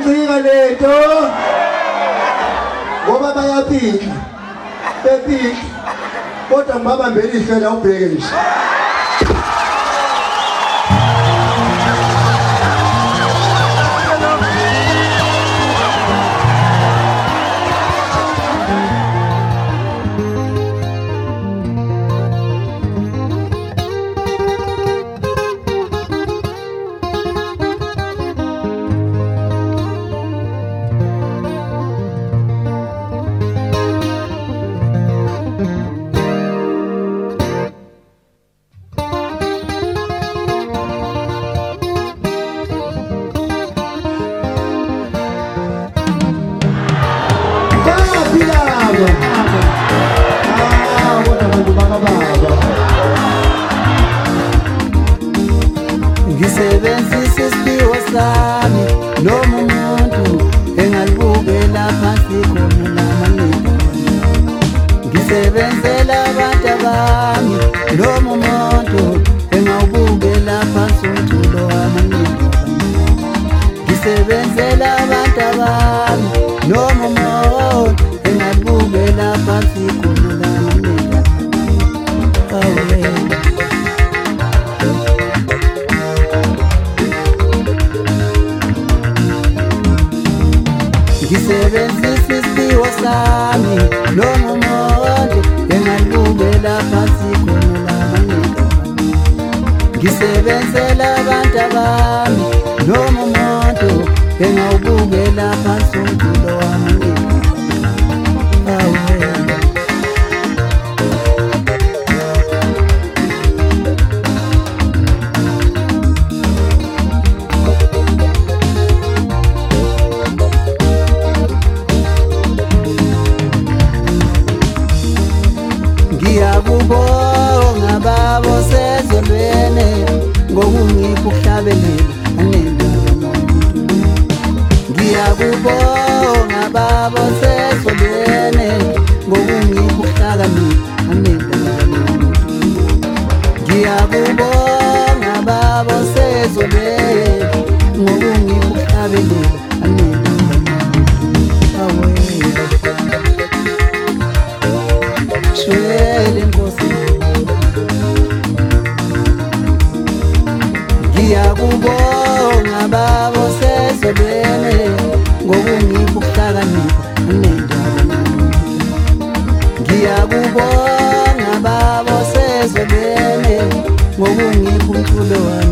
iyacika lento ngoba bayaphinda bephinda kodwa ngibabambela ihlela ubheke nje. Ngisebenzisa isiphiwo sami noma umuntu engalibukela phansi khona lamanini. Ngisebenzela abantu abami noma umuntu engawubukela phansi umculo wamanini. Ngisebenzela abantu abami noma umuntu engalibukela phansi khona lamanini. Ngisebenzisa isiphiwo sami noma umuntu engalibukela phansi khona lamanini. Ngisebenzela abantu abami noma umuntu engawubukela phansi umculo wamanini. Ngiyakubonga babo sezolwene ngokungipha ukuhlabelela anendaba nomuntu. Ngiyakubonga babo sezolwene ngokungipha ukuhlakanipha anendaba nomuntu. Ngiyakubonga babo sezolwene ngokungipha ukuhlabelela anendaba nomuntu. Shwele Nkosi, ngiyakubonga babo sezolwene ngokungipha ukuhlakanipha anendaba nomuntu. Ngiyakubonga babo sezolwene ngokungipha umculo wami.